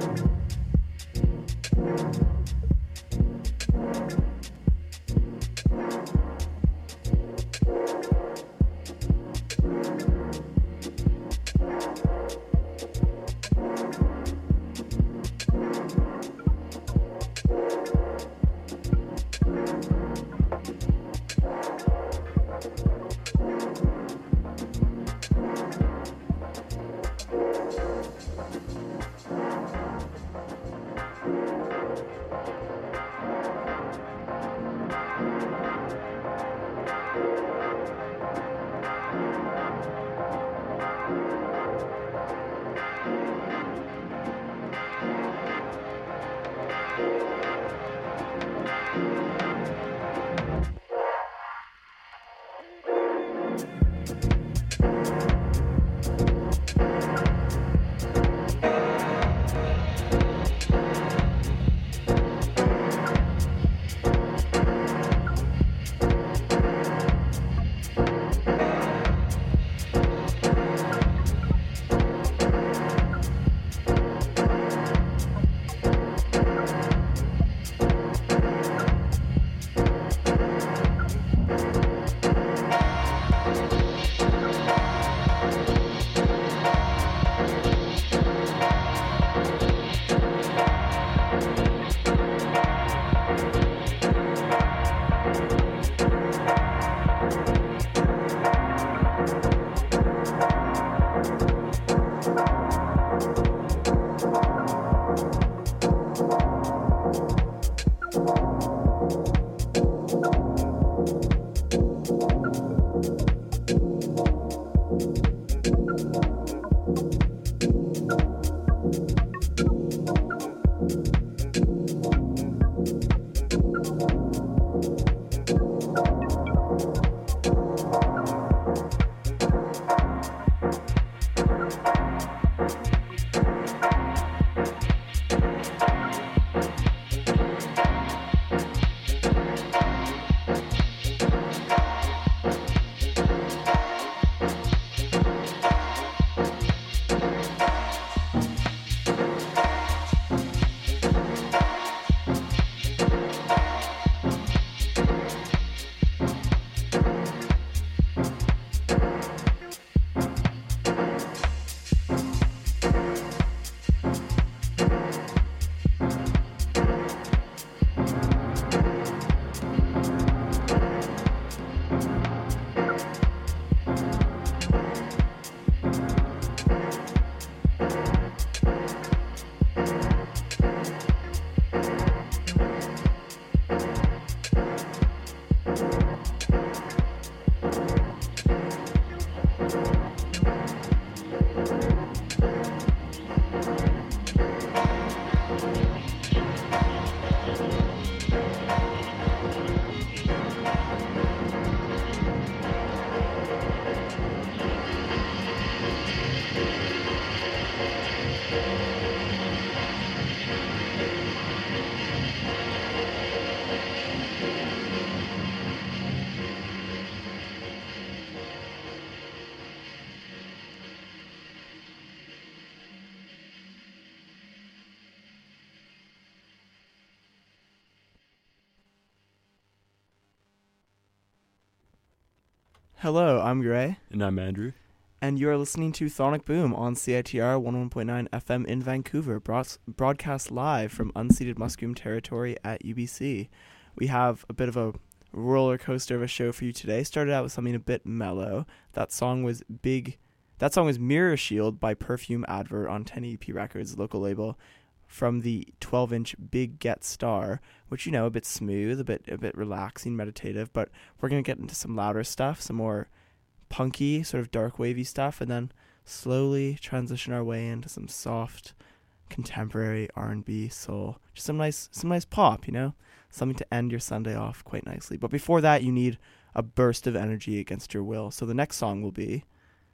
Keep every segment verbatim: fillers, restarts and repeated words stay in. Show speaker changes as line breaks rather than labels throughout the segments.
Hello, I'm Gray.
And I'm Andrew.
And you are listening to Sonic Boom on C I T R one oh one point nine F M in Vancouver, broad- broadcast live from unceded Musqueam territory at U B C. We have a bit of a roller coaster of a show for you today. Started out with something a bit mellow. That song was Big... That song was Mirror Shield by Perfume Advert on ten E P Records, local label, from the twelve-inch Big Get Star, which, you know, a bit smooth, a bit a bit relaxing, meditative, but we're going to get into some louder stuff, some more punky, sort of dark wavy stuff, and then slowly transition our way into some soft, contemporary R and B, soul. Just some nice, some nice pop, you know? Something to end your Sunday off quite nicely. But before that, you need a burst of energy against your will. So the next song will be...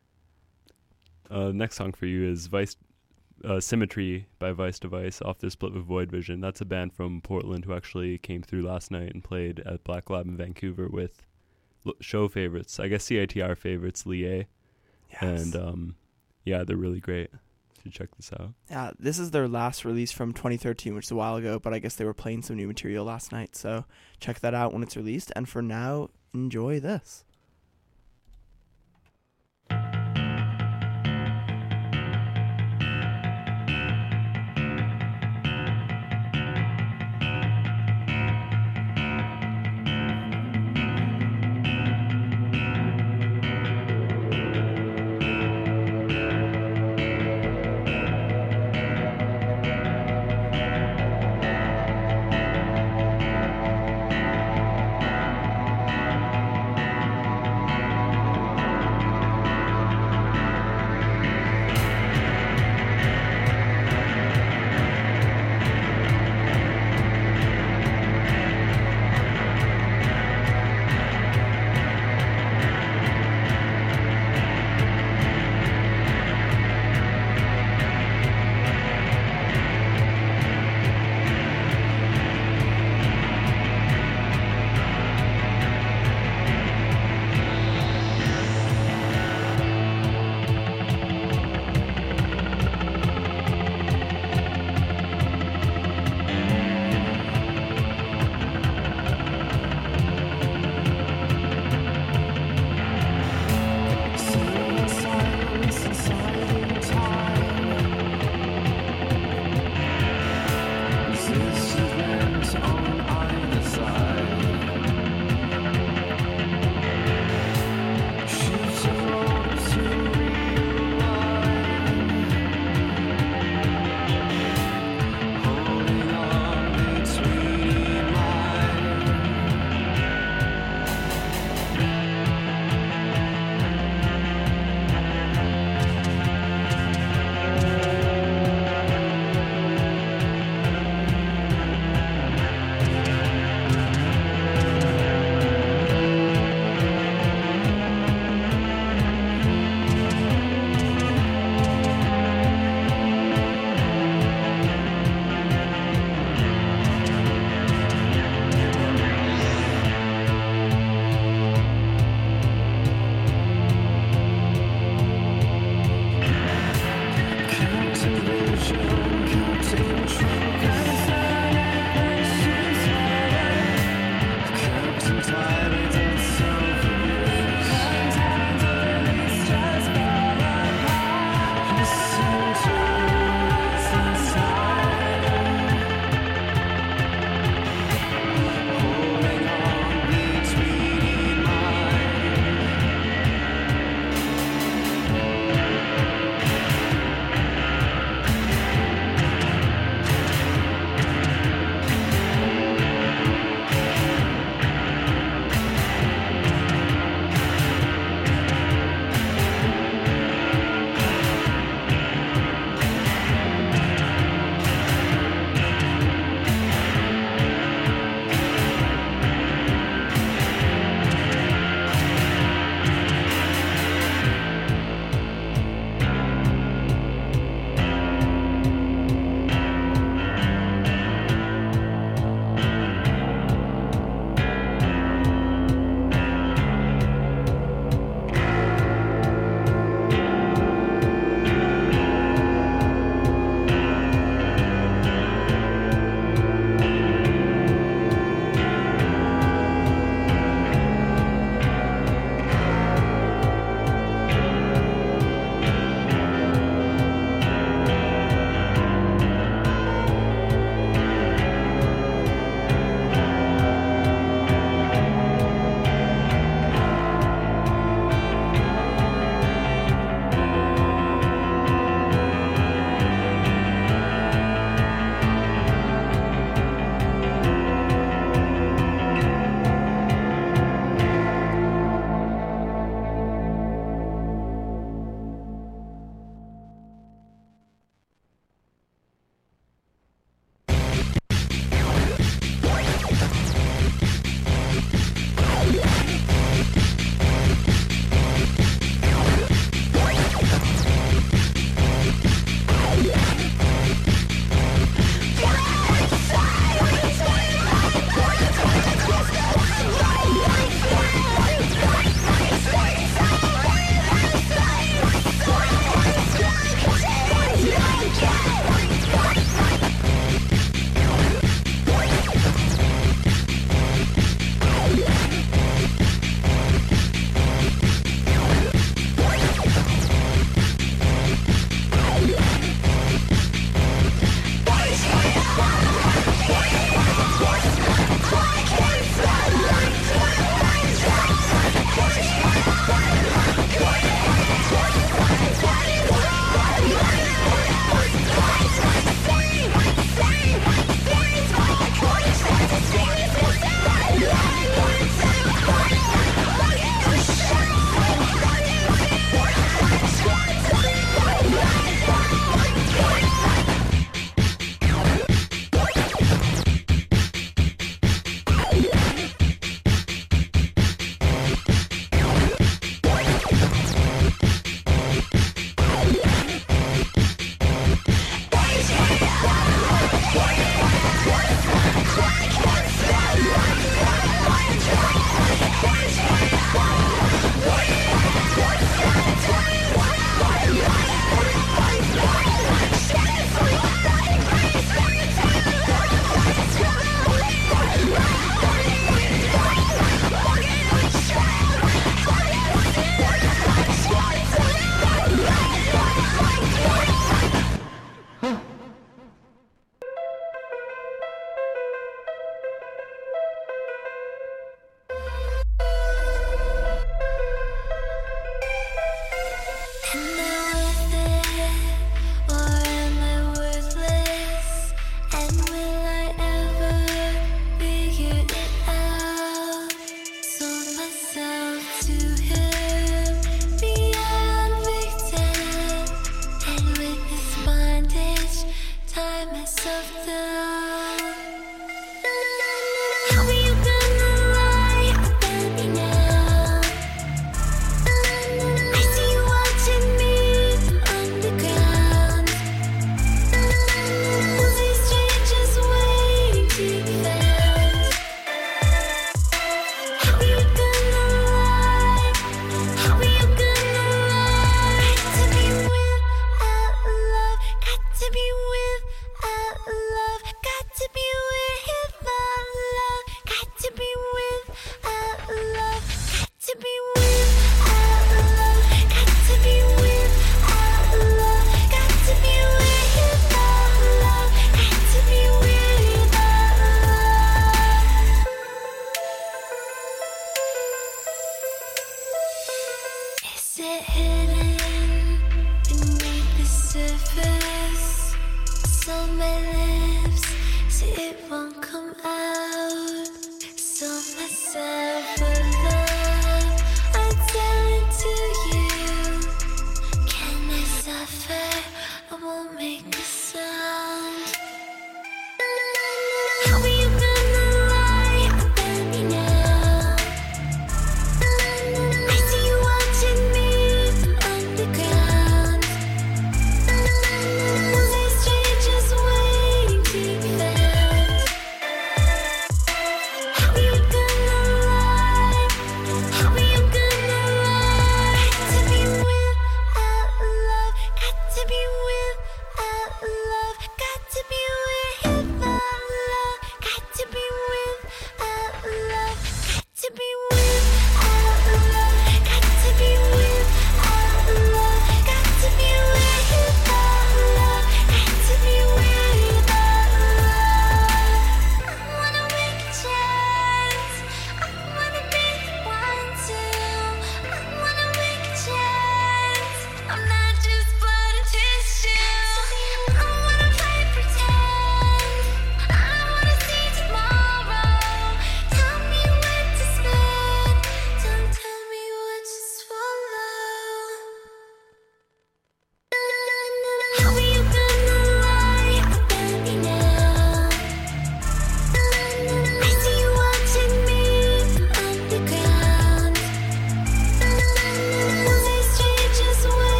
Uh, next song for you is Vice uh, Symmetry by Vice Device off their split with Void Vision. That's a band from Portland who actually came through last night and played at Black Lab in Vancouver with l- show favorites, I guess C I T R favorites, Lie.
Yes.
And um, yeah, they're really great. So should check this out.
Yeah, this is their last release from twenty thirteen, which is a while ago, but I guess they were playing some new material last night, so check that out when it's released. And for now, enjoy this.
down. How are you gonna lie about me now? I see you watching me from underground. All these strangers waiting to be found. How are you gonna lie? How are you gonna lie? Got to be without love. Got to be without love.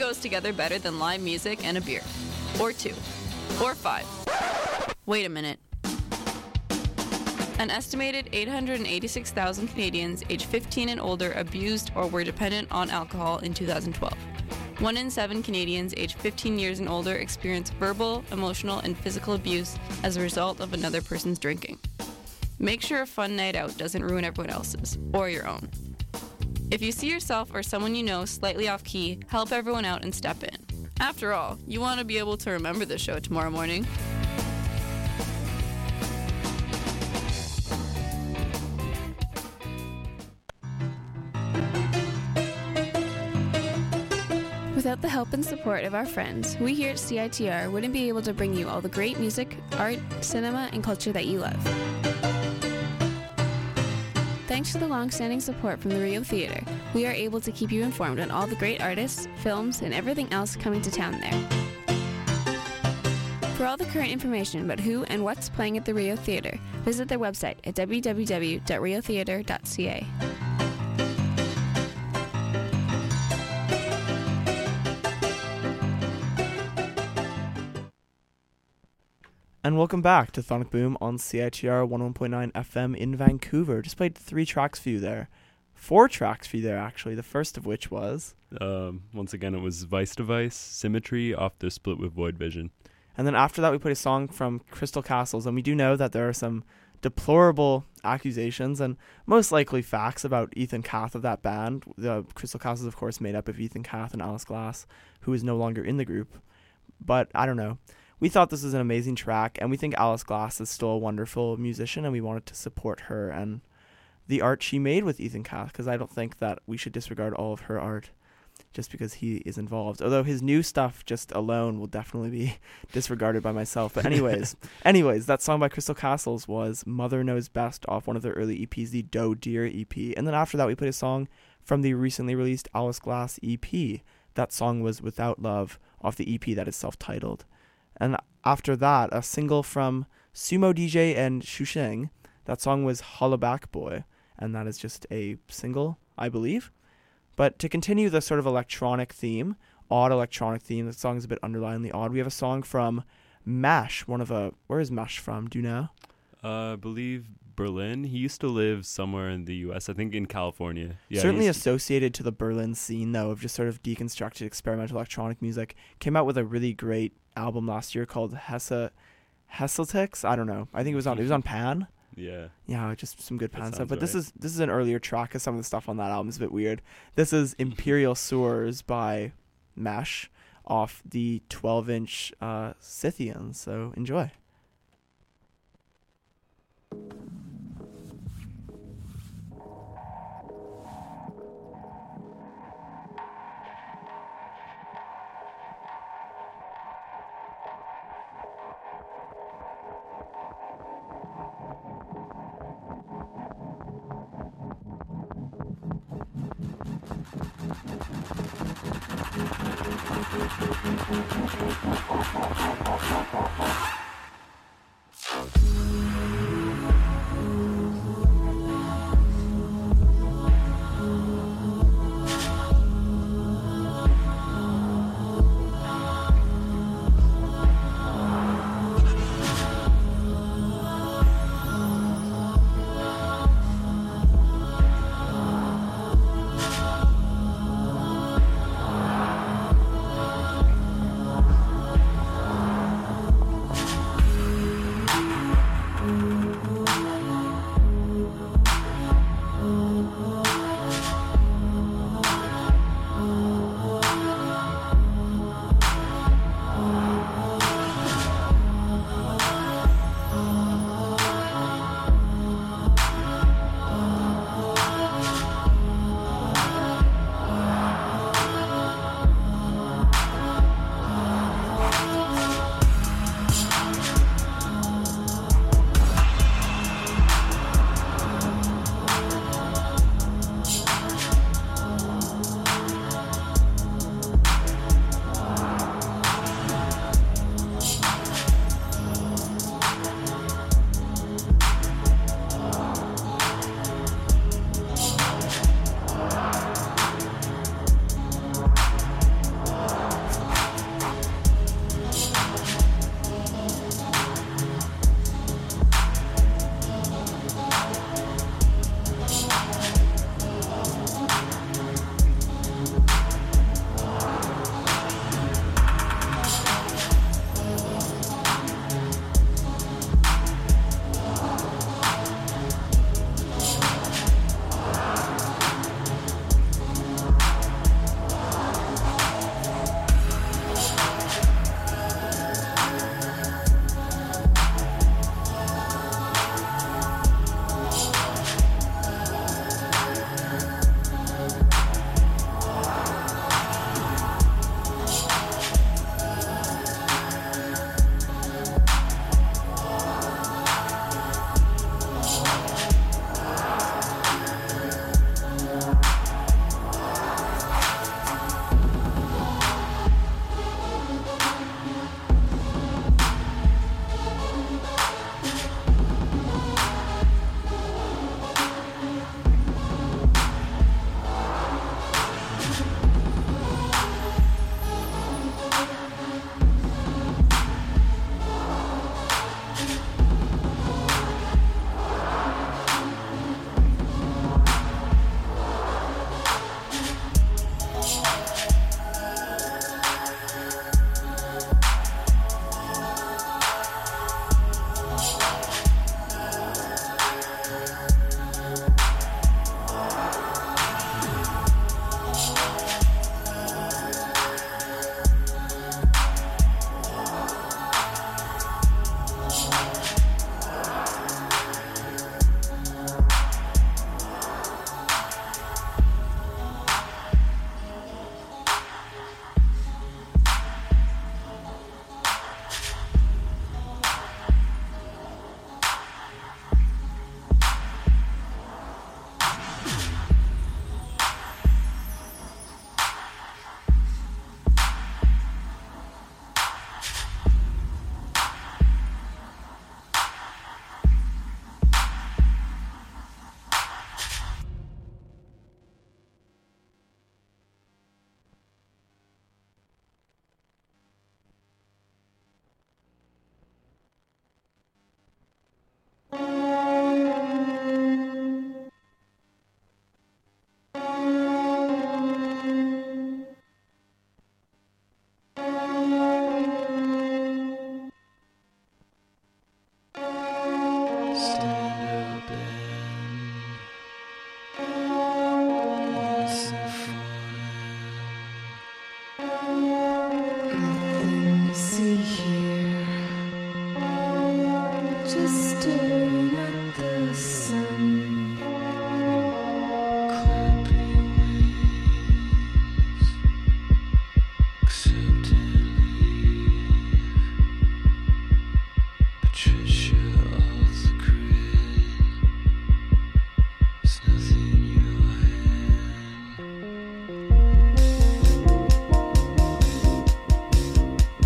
goes together better than live music and a beer. Or two. Or five. Wait a minute. An estimated eight hundred eighty-six thousand Canadians aged fifteen and older abused or were dependent on alcohol in two thousand twelve. One in seven Canadians aged fifteen years and older experience verbal, emotional, and physical abuse as a result of another person's drinking. Make sure a fun night out doesn't ruin everyone else's, or your own. If you see yourself or someone you know slightly off key, help everyone out and step in. After all, you want to be able to remember the show tomorrow morning.
Without the help and support of our friends, we here at C I T R wouldn't be able to bring you all the great music, art, cinema, and culture that you love. Thanks to the long-standing support from the Rio Theatre, we are able to keep you informed on all the great artists, films, and everything else coming to town there. For all the current information about who and what's playing at the Rio Theatre, visit their website at w w w dot rio theatre dot c a.
And welcome back to Sonic Boom on C I T R one oh one point nine F M in Vancouver. Just played three tracks for you there. Four tracks for you there, actually. The first of which was...
Um, once again, it was Vice Device, Symmetry, off their split with Void Vision.
And then after that, we played a song from Crystal Castles. And we do know that there are some deplorable accusations and most likely facts about Ethan Cath of that band. The Crystal Castles, of course, made up of Ethan Cath and Alice Glass, who is no longer in the group. But I don't know. We thought this was an amazing track, and we think Alice Glass is still a wonderful musician, and we wanted to support her and the art she made with Ethan Cath, because I don't think that we should disregard all of her art just because he is involved. Although his new stuff just alone will definitely be disregarded by myself. But anyways, anyways, that song by Crystal Castles was Mother Knows Best off one of their early E Ps, the Doe Deer E P. And then after that, we played a song from the recently released Alice Glass E P. That song was Without Love off the E P that is self-titled. And after that, a single from Sumo D J and Shusheng. That song was Hollaback Boy, and that is just a single, I believe. But to continue the sort of electronic theme, odd electronic theme, the song is a bit underlyingly odd. We have a song from Mash, one of a... Where is Mash from? Do you know?
Uh, I believe Berlin. He used to live somewhere in the U S, I think in California. Yeah,
Certainly
he's-
associated to the Berlin scene, though, of just sort of deconstructed experimental electronic music. Came out with a really great album last year called Hesse Hesseltix. I don't know. I think it was on it was on Pan.
Yeah.
Yeah, just some good
That
Pan stuff.
sounds
But this
right.
is this is an earlier track, because some of the stuff on that album is a bit weird. This is Imperial Sewers by Mesh off the twelve-inch uh, Scythians. So enjoy.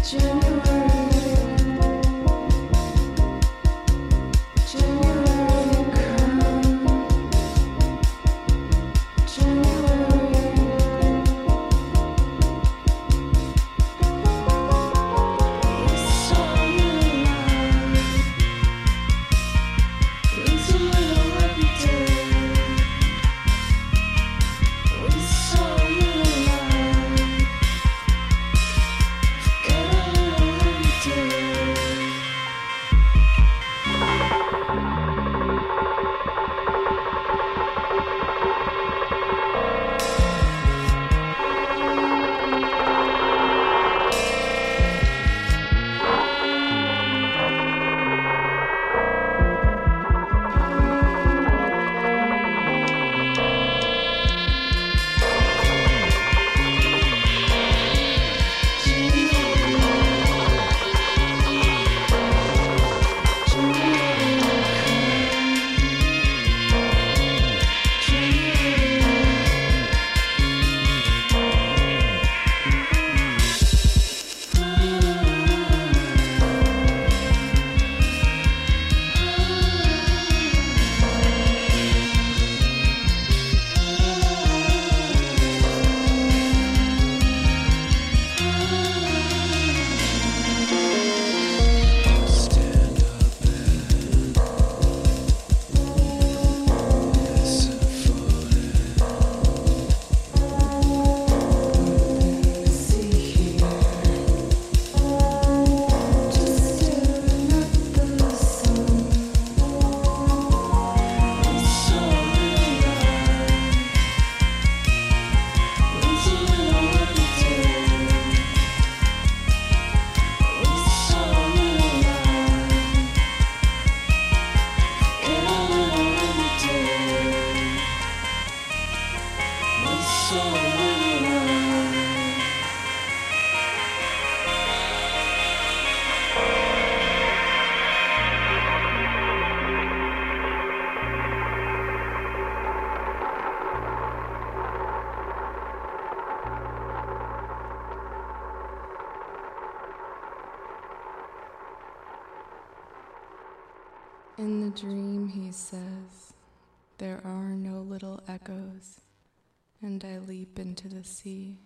In the dream, he says, there are no little echoes, and I leap into the sea.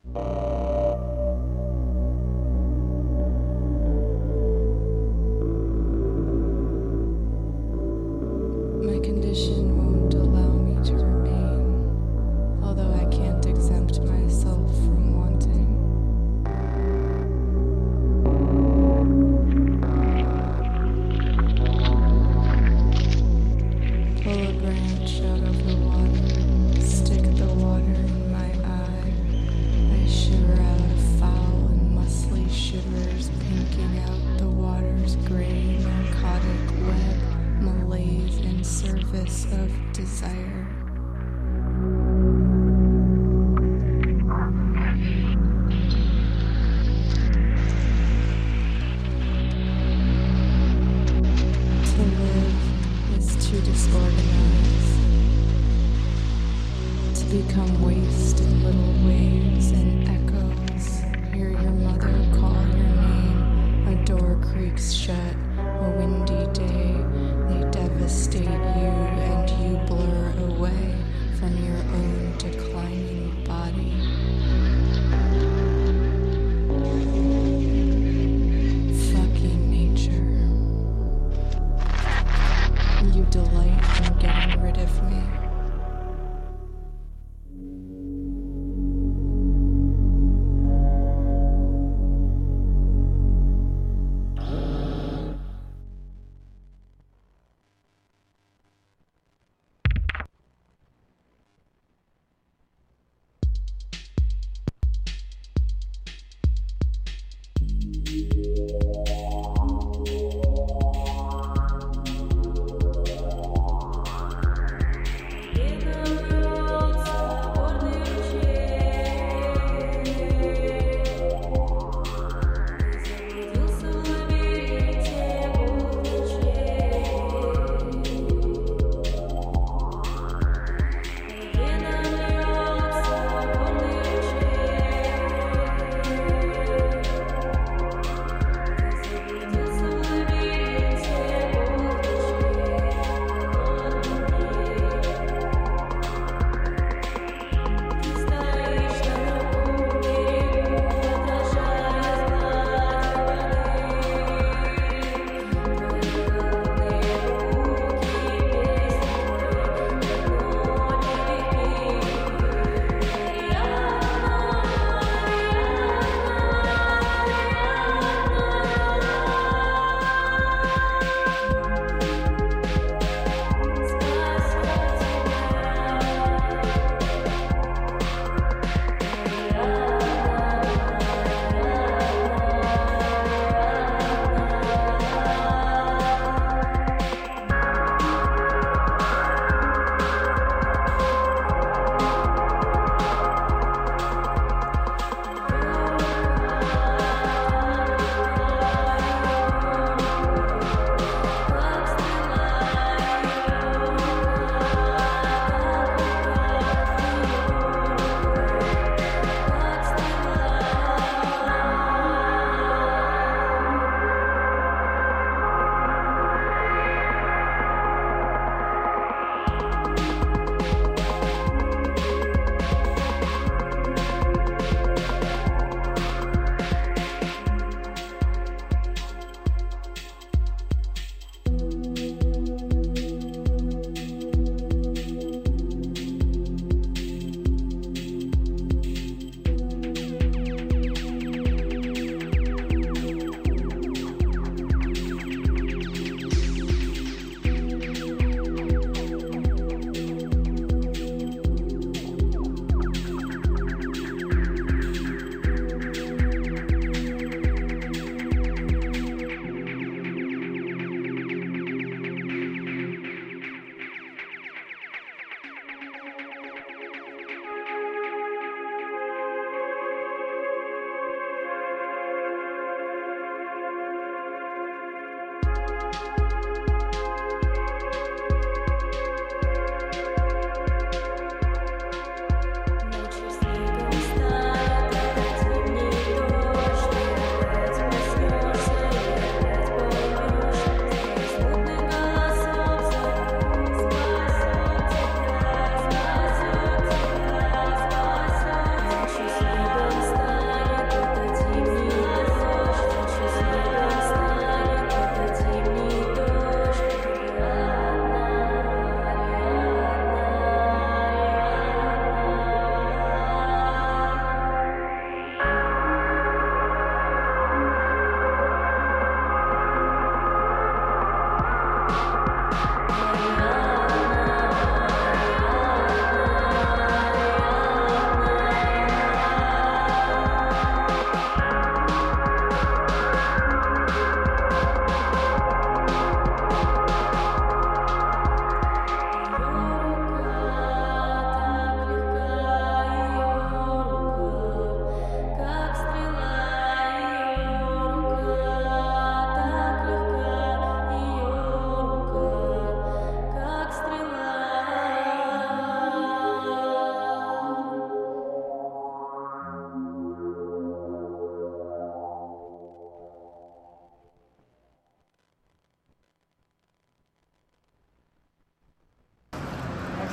My condition won't allow me to remain, although I can't exempt myself from wanting. Pull a branch out of the water, stick the water in my eye. I shiver out of foul and muscly shivers, pinking out the water's gray, narcotic web, malaise in service of desire. To live is to disorganize, to become waste in little waves and echoes. Hear your mother call your name, a door creaks shut, a windy day. They devastate you and you blur away from your own declining body. Fucking nature. You delight in getting rid of me.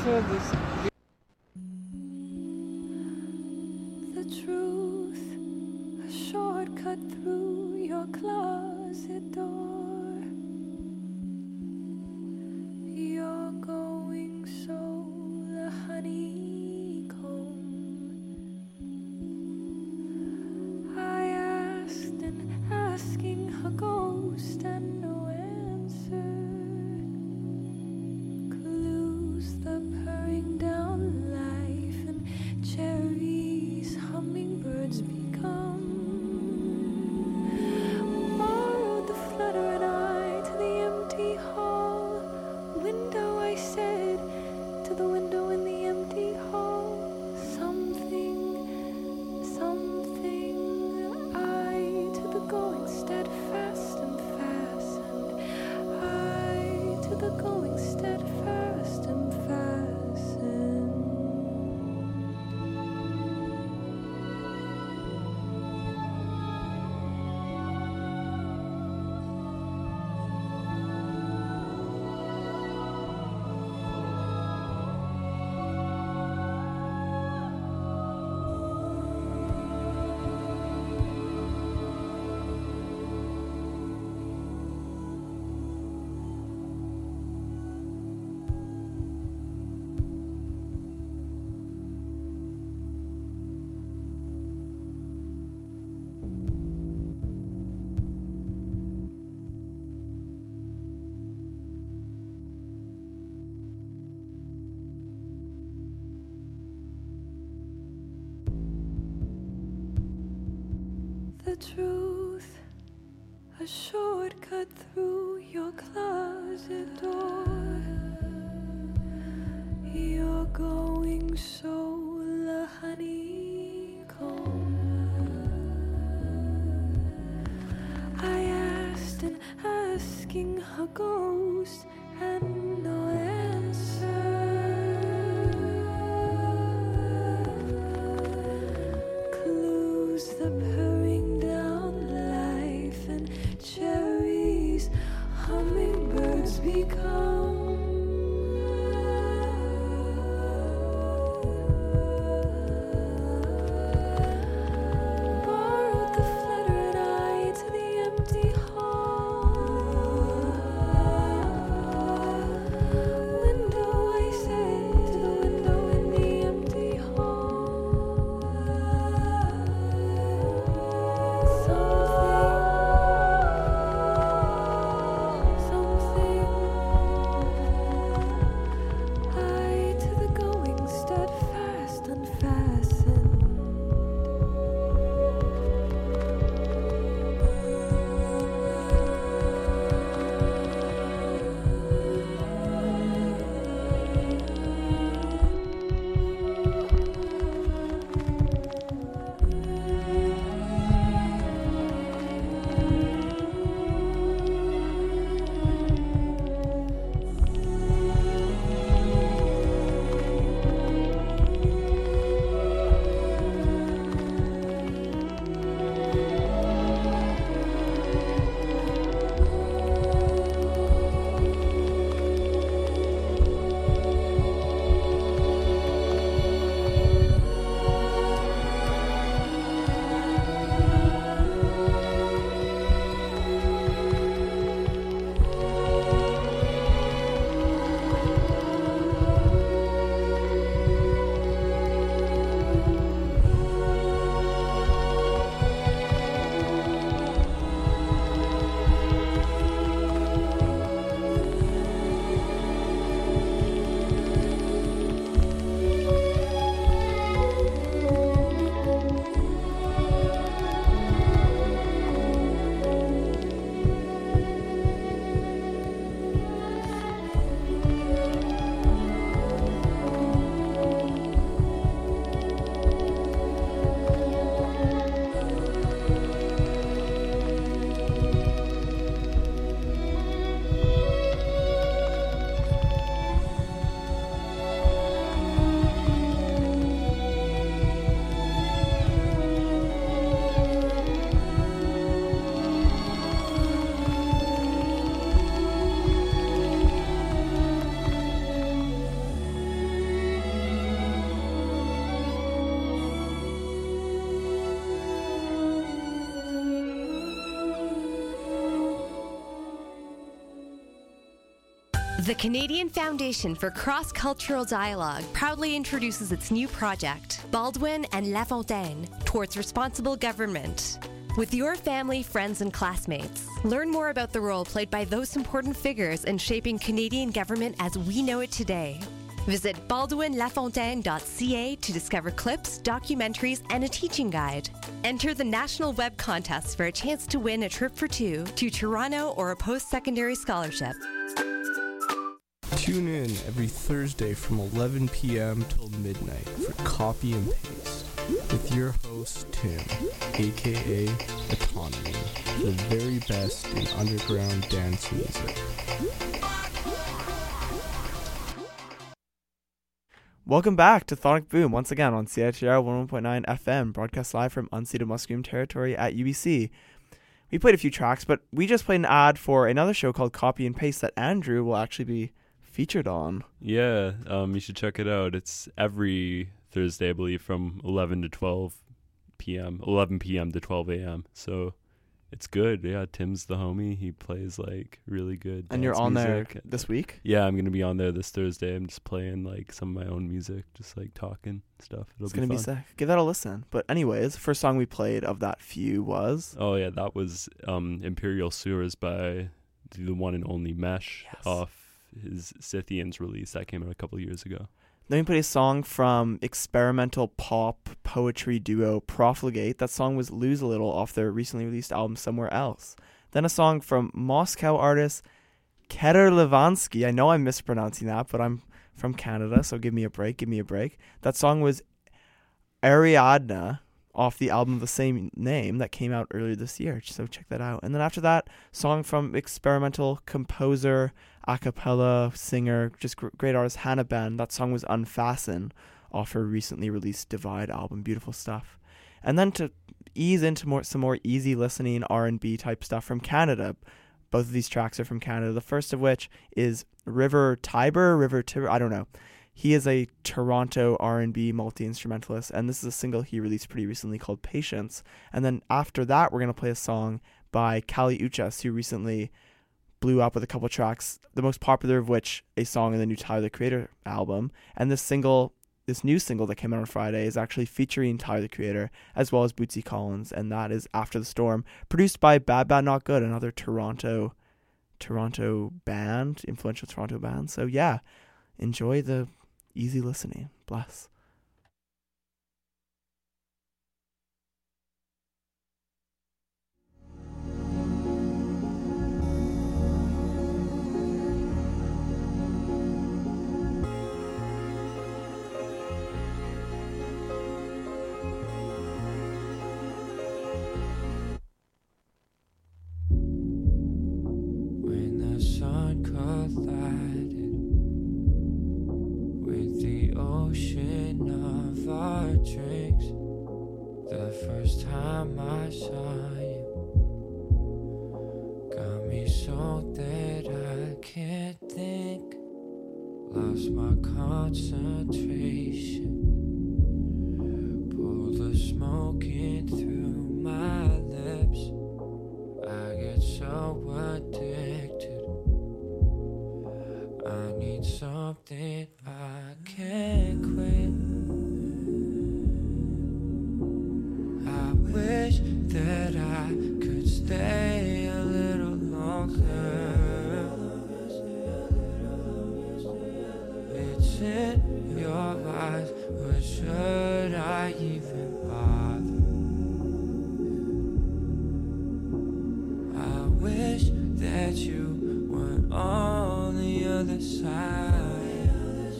heard this.
The truth, a shortcut through your closet door. You're going so the honeycomb. I asked and asking a ghost and no answer. Clues the purring down life and cherries hummingbirds become. Borrowed the flutter and I to the empty hall. Window, I said to the window in the empty hall. Something, something. I to the going steadfast and fast, and I to the going steadfast and fastened. The truth, a shortcut through your closet door. You're going so the honeycomb. I asked and asking a ghost and no answer. Clues the purring down life and cherries hummingbirds become. Borrowed the flutter and I to the empty hall. Window, I said to the window in the empty hall. Something, something. I to the going steadfast and fastened.
The Canadian Foundation for Cross-Cultural Dialogue proudly introduces its new project, Baldwin and Lafontaine, towards responsible government. With your family, friends, and classmates, learn more about the role played by those important figures in shaping Canadian government as we know it today. Visit baldwin lafontaine dot c a to discover clips, documentaries, and a teaching guide. Enter the national web contest for a chance to win a trip for two to Toronto or a post-secondary scholarship.
Tune in every Thursday from eleven p.m. till midnight for Copy and Paste with your host, Tim, aka Autonomy, the very best in underground dance music. Welcome back to Thonic Boom once again on C I T R one oh one point nine F M, broadcast live from unceded Musqueam territory at U B C. We played a few tracks, but we just played an ad for another show called Copy and Paste that Andrew will actually be featured on.
Yeah, um, you should check it out. It's every Thursday, I believe, from eleven to twelve p.m. eleven p.m. to twelve a.m. So it's good. Yeah, Tim's the homie. He plays like really good.
And you're
dance
on
music.
there this week?
Yeah, I'm gonna be on there this Thursday. I'm just playing like some of my own music, just like talking stuff. It'll
It's
be
gonna
fun.
be sick. Give that a listen. But anyways, first song we played of that few was
Oh yeah, that was um, Imperial Sewers by the one and only Mesh
Yes.
off his Scythians release that came out a couple of years ago.
Then we played a song from experimental pop poetry duo Profligate. That song was Lose a Little off their recently released album Somewhere Else. Then a song from Moscow artist Keter Levansky. I know I'm mispronouncing that, but I'm from Canada, so give me a break, give me a break. That song was Ariadna off the album of the same name that came out earlier this year, so check that out. And then after that, song from experimental composer, a cappella singer, just gr- great artist Hannah Ben. That song was Unfasten off her recently released Divide album. Beautiful stuff. And then to ease into more some more easy listening R and B type stuff from Canada. Both of these tracks are from Canada. The first of which is River Tiber, River Tiber, I don't know. He is a Toronto R and B multi-instrumentalist, and this is a single he released pretty recently called Patience. And then after that, we're going to play a song by Kali Uchis, who recently blew up with a couple tracks, the most popular of which a song in the new Tyler, the Creator album. And this single, this new single that came out on Friday is actually featuring Tyler, the Creator, as well as Bootsy Collins, and that is After the Storm, produced by Bad Bad Not Good, another Toronto, Toronto band, influential Toronto band. So yeah, enjoy the easy listening. Bless.
When the sun collided with the ocean of our drinks, the first time I saw you got me so that I can't think. Lost my concentration, pull the smoke in through my lips. I get so addicted, I need something I can't quit. I wish that I could stay a little longer. It's in your eyes, but should I even bother? I wish that you weren't on the other side.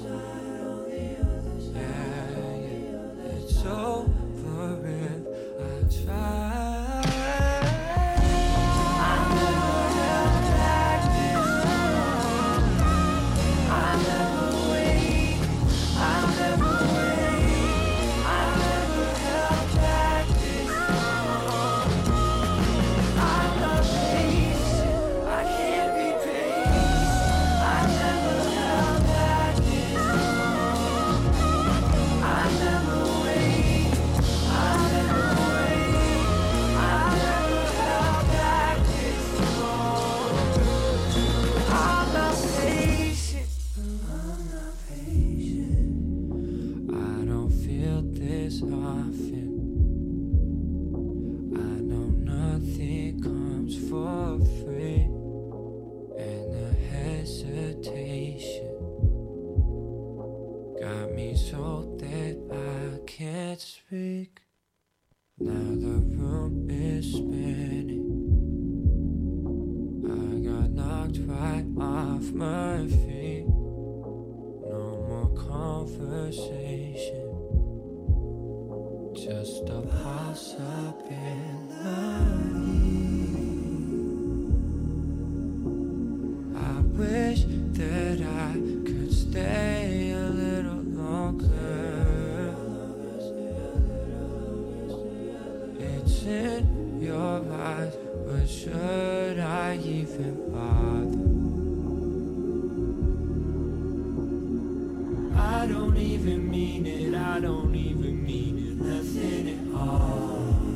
Yeah, yeah, it's over if I try. I never held back this long. I never wait. I never wait. I never held back this long. I love peace. I can't be paid. I never held back. knocked right off my feet. No more conversation, just a possibility. I wish that I could stay a little longer. It's in your eyes, but should I even bother? I don't even mean it, I don't even mean it, nothing at all.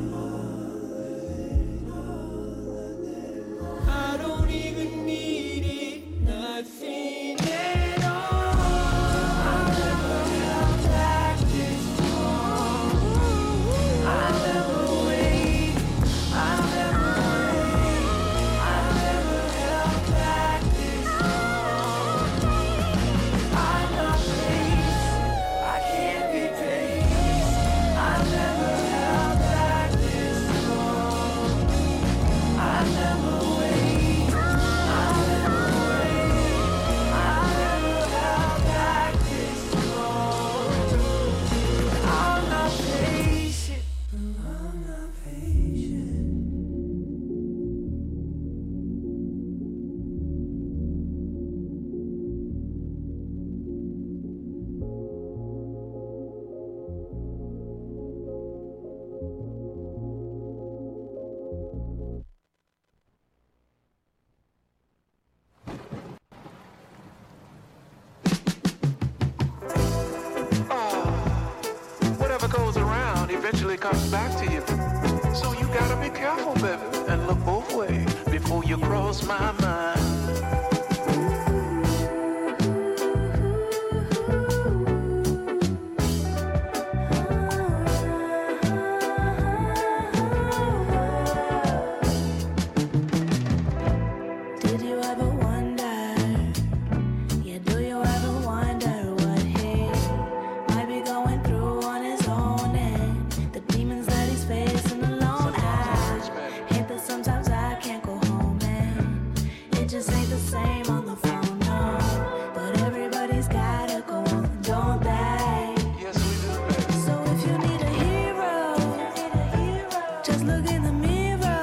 I don't even need it, nothing at all. I never felt like this before. I never wait, I never wait, I never felt like this before. I'm not patient, I can't be patient. I never felt like this before. I never wait, I never wait, I never felt like this before. I'm not patient, I'm not patient.
Whatever goes around eventually comes back to you. So you gotta be careful, baby, and look both ways before you cross my mind.
Did you ever wonder? Yeah, do you ever wonder what he might be going through on his own and the demons that he's facing alone? I hate that sometimes I can't go home and it just ain't the same on the phone, no. But everybody's gotta go on, don't they?
Yes, we do, baby.
So if you need a hero, just look in the mirror.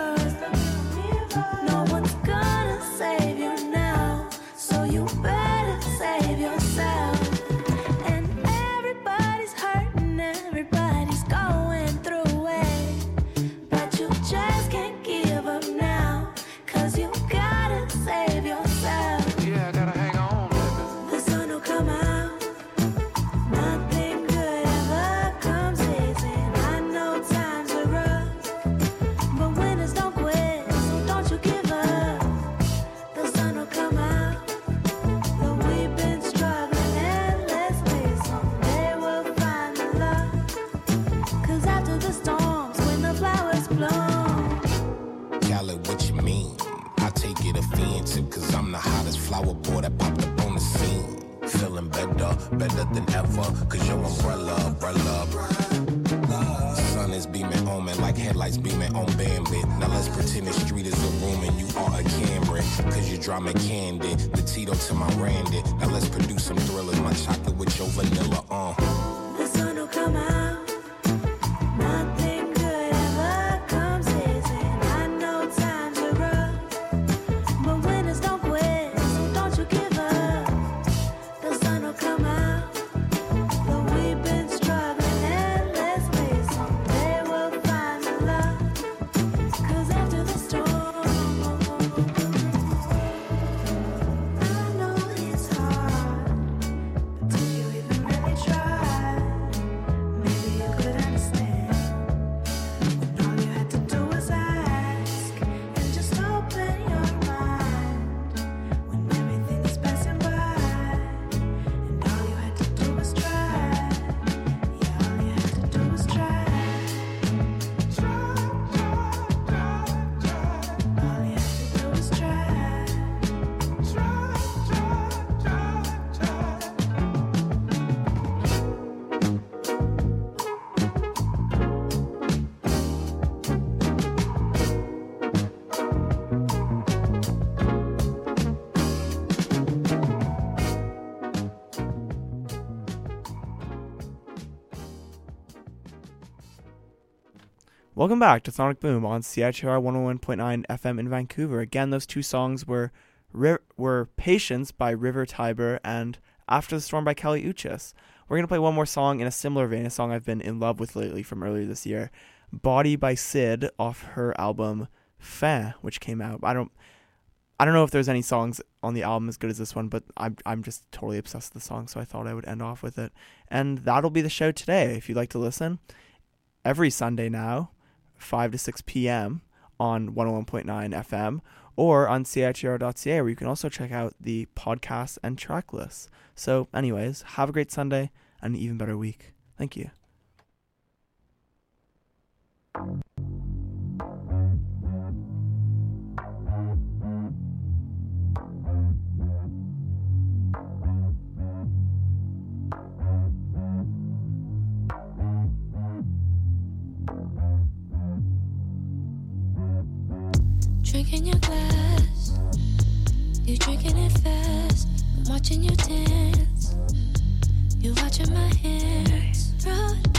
No one's gonna save you now, so you better save yourself. And everybody's hurting, everybody's going through it, but you just can't give up now, 'cause you gotta save yourself.
Yeah, I gotta hang on, baby.
The sun will come out. Nothing good ever comes easy. I know times are rough, but winners don't quit, so don't you give up. The sun will come out. But we've been struggling endlessly. Someday we'll find the love. 'Cause after the storms, when the flowers bloom.
Khaled, what you mean? I take it offensive, cause I'm the hottest flower boy that popped up on the scene. Feeling better, better than ever, cause your umbrella, umbrella. Sun is beaming on me like headlights beaming on Bambit. Now let's pretend the street is a room and you are a Camry, cause you draw me candid, the Tito to my Randy. Now let's produce some thrillers, my chocolate with your vanilla, uh.
The sun will come out. Nothing good ever comes easy. I know times are rough, but winners don't quit, so don't you give up. The sun will come out. But we've been struggling endlessly. Someday we'll find the love. 'Cause after the storm, I know it's hard, but do you even really try?
Welcome back to Sonic Boom on C I T R one oh one point nine F M in Vancouver. Again, those two songs were Ri- were Patience by River Tiber and After the Storm by Kali Uchis. We're going to play one more song in a similar vein, a song I've been in love with lately from earlier this year. Body by Sid off her album Fin, which came out. I don't I don't know if there's any songs on the album as good as this one, but I'm I'm just totally obsessed with the song, so I thought I would end off with it. And that'll be the show today. If you'd like to listen, every Sunday now, five to six p.m. on one oh one point nine F M or on C I T R dot C A, where you can also check out the podcasts and track lists. So anyways, have a great Sunday and an even better week. Thank you.
Drinking your glass, you drinking it fast. I'm watching you dance, you watching my hands run.